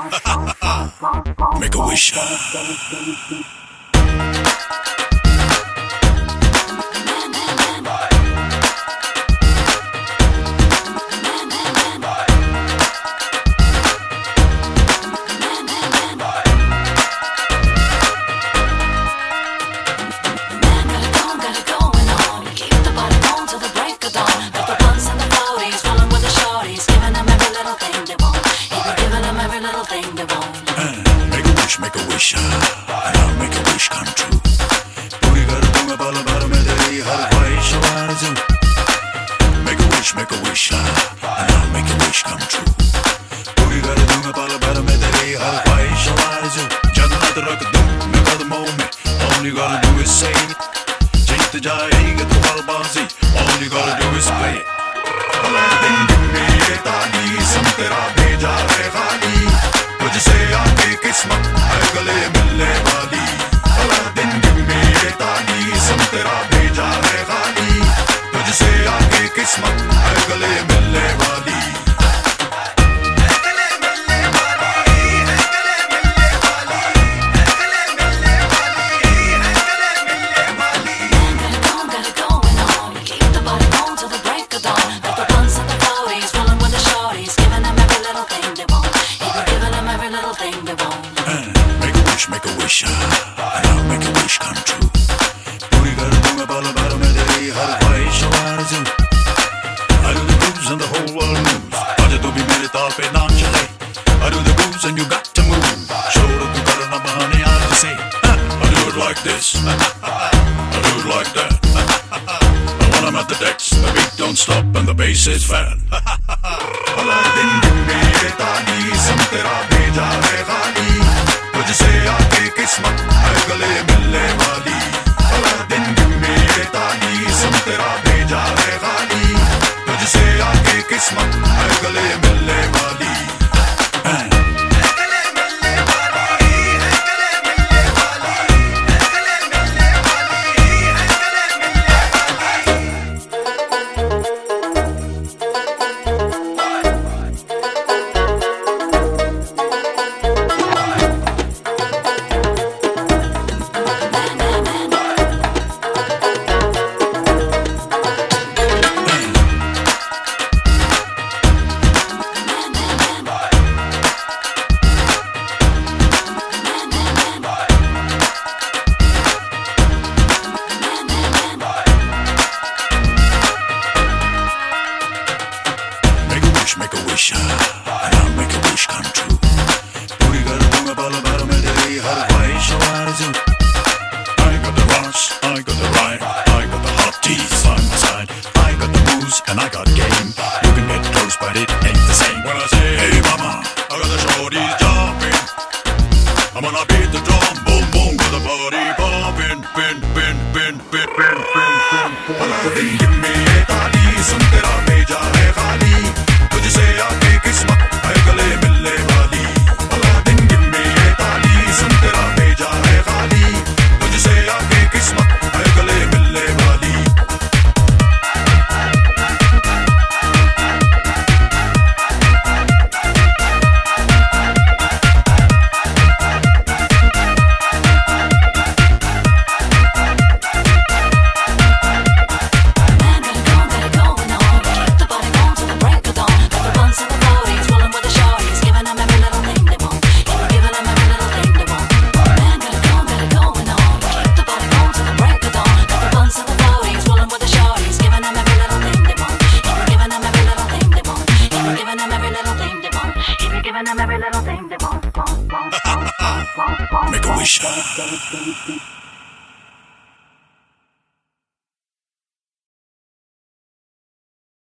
Make a wish. Make a wish, and I'll make a wish come true. पूरी कर दूंगा पल भर में तेरी हर ख्वाहिश आरज़ू. Make a wish, and I'll make a wish come true. पूरी कर दूंगा पल भर में तेरी हर ख्वाहिश आरज़ू. जन्नत रख दूं मैं कदमों में. All you gotta do is say it. जीत जाएगी तू हर बाजी. All you gotta do is play it. भला दिन में ये तालीम तेरा भेजा है खाली. तुझसे आके किस्मत है गले मिलने वाली. भला दिन में ये तालीम तेरा भेजा है खाली. तुझसे आके किस्मत है गले मिलने वाली. Make a wish, and I'll make a wish come true. पूरी कर दूंगा पल भर में तेरी हर ख्वाहिश आरज़ू. I do the grooves and the whole world moves. आज तू भी मेरे ताल पे नाच चले. I do the grooves and you got to move. छोड़ तू करना बहाने याद से. I do it like this. I do it like that. And when I'm at the decks, the beat don't stop and the bass is fat. भला दिन में ये तालीम तेरा भेजा है खाली. तुझसे आके किस्मत है गले मिलने वाली. भला दिन में ये तालीम तेरा भेजा है खाली. तुझसे आके किस्मत है गले मिलने वाली. Make a wish, and I'll make a wish come true. पूरी कर दूंगा पल भर में तेरी हर ख्वाहिश आरज़ू. I got the rush, I got the rhyme, I got the hot teas on my side. I got the moves and I got game. You can get close but it ain't the same. When I say hey mama, I got the shorties jumping. I'm gonna beat the drum, boom boom, with the party popping. Pin pin pin pin pin pin pin. भला दिन में ये तालीम तेरा भेजा है खाली. तुझसे आके किस्मत है गले मिलने वाली. भला दिन में ये तालीम तेरा भेजा है खाली. तुझसे आके किस्मत है गले मिलने वाली. Make a wish.